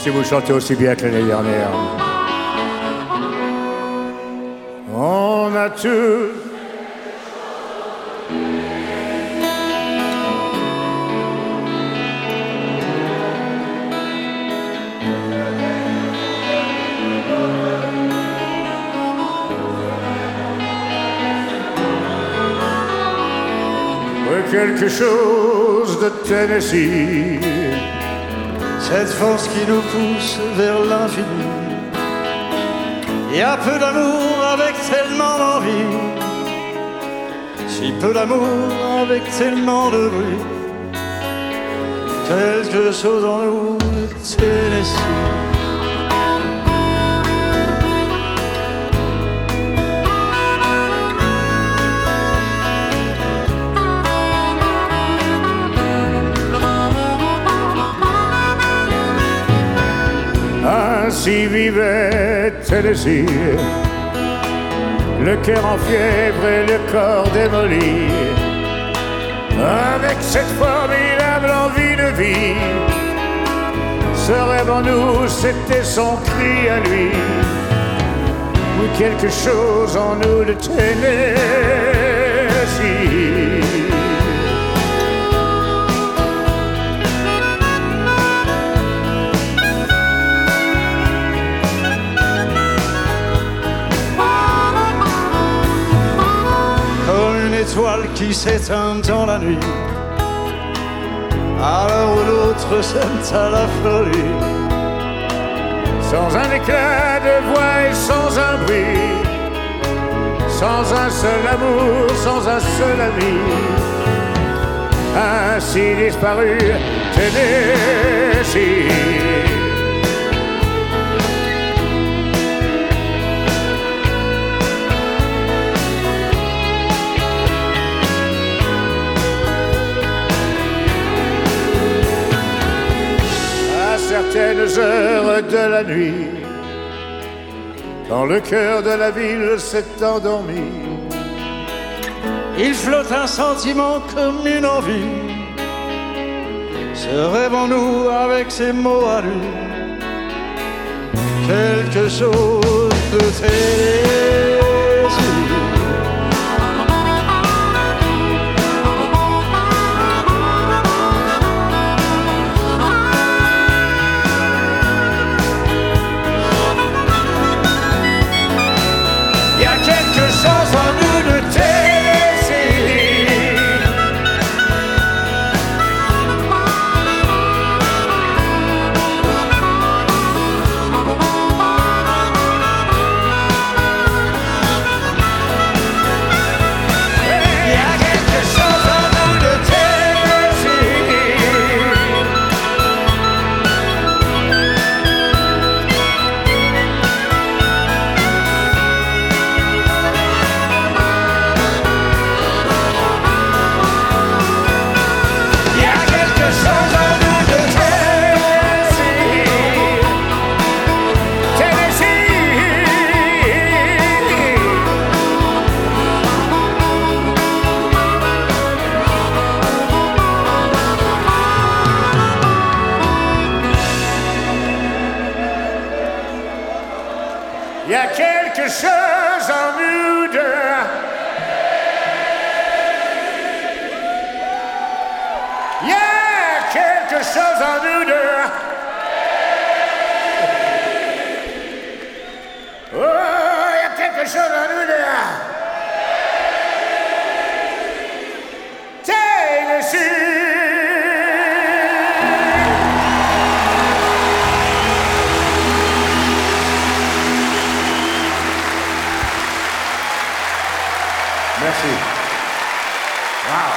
si vous chantez aussi bien que l'année dernière. On a tout. Quelque chose de Tennessee, cette force qui nous pousse vers l'infini. Il y a peu d'amour avec tellement d'envie, si peu d'amour avec tellement de bruit. Quelque chose en nous de Tennessee. Ainsi vivait Tennessee, le cœur en fièvre et le corps démoli, avec cette formidable envie de vie. Ce rêve en nous, c'était son cri à lui. Oui, quelque chose en nous de Tennessee. Étoile qui s'éteint dans la nuit, à l'heure où l'autre s'aime à la folie. Sans un éclat de voix et sans un bruit, sans un seul amour, sans un seul ami, ainsi disparu Tennessee. Certaines heures de la nuit, quand le cœur de la ville s'est endormi, il flotte un sentiment comme une envie, ce rêve en nous avec ses mots à lui, quelque chose de Tennessee. Il y a quelque chose en nous deux. Il y a quelque chose en nous deux. Oh, il y a quelque chose en nous deux. Tennessee. Merci. Wow.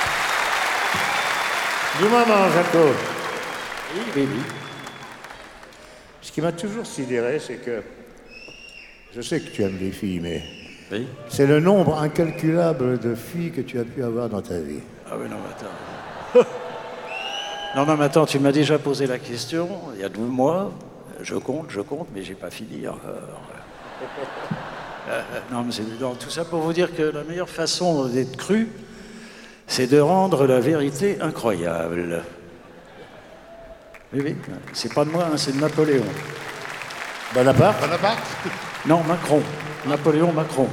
Du moment, Jaco. Oui, baby. Ce qui m'a toujours sidéré, c'est que je sais que tu aimes les filles, mais oui. C'est le nombre incalculable de filles que tu as pu avoir dans ta vie. Ah oui, non, mais attends. Non, mais attends, tu m'as déjà posé la question il y a 12 mois. Je compte, mais j'ai pas fini encore. Non, mais c'est tout ça pour vous dire que la meilleure façon d'être cru, c'est de rendre la vérité incroyable. Oui, oui. C'est pas de moi, hein, c'est de Napoléon. Bonaparte? Non, Macron. Napoléon Macron.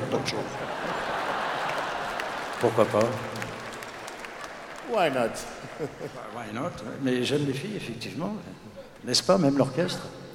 Pourquoi pas? Why not? Why not? Mais j'aime les filles, effectivement. N'est-ce pas, même l'orchestre?